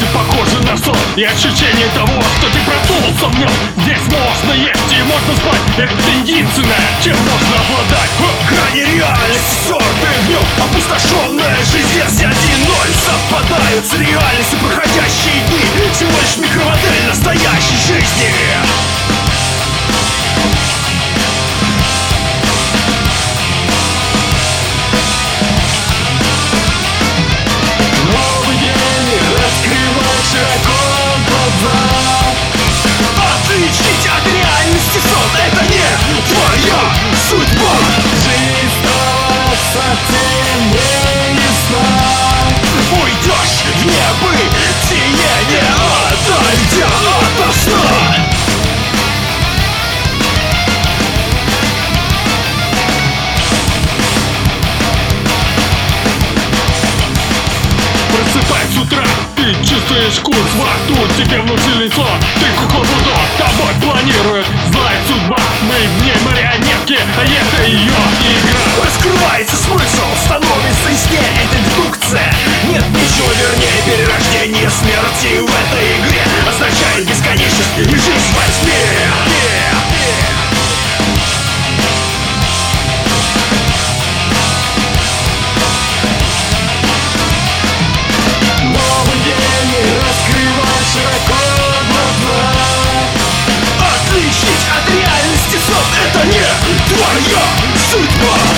реальности похожа на сон и ощущение того, что ты проснулся в нем. Здесь можно есть и можно спать, это единственное, чем можно обладать. Грани реальности стерты в нем, опустошенная жизнь, версия 1.0 совпадают с реальностью проходящие дни. Всего лишь микромодель настоящей жизни. Новый день, раскрывай широко глаза. Отличить от реальности сон — это не твоя судьба. Жизнь стала совсем не ясна. Уйдешь в небытие, не отойдя ото сна. Просыпай с утра, ты чувствуешь вкус во рту, тебе внушили сон, ты куклу-буду, тобой планирует злая судьба. Мы в ней марионетки, а это ее игра. Раскрывается смысл, становится яснее, это дедукция. Нет ничего вернее перерождения смерти в этой игре. Означает бесконечность и жизнь во тьме. Новый день, раскрывай широко глаза. Отличить от реальности сон — это не твоя судьба.